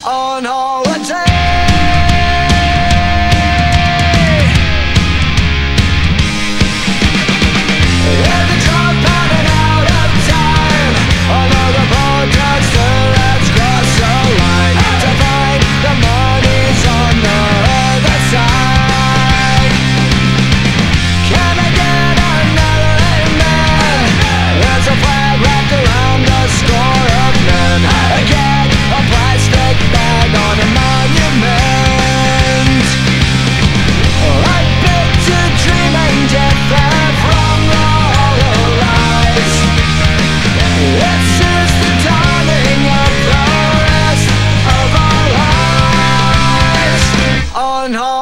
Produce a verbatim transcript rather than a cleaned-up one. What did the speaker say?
on holiday. At the top, running out of time. Another boat turns to let's cross the line. To find the money's on the other side. Can I get another amen? There's a flag wrapped around the score of men. I get a plastic bag on a monument. I beg to dream and get there from the hollow lies. This is the dawning of the rest of our lives on hold.